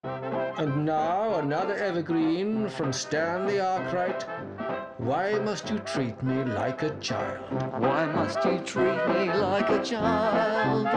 And now another evergreen from Stanley Arkwright. Why must you treat me like a child? Why must you treat me like a child?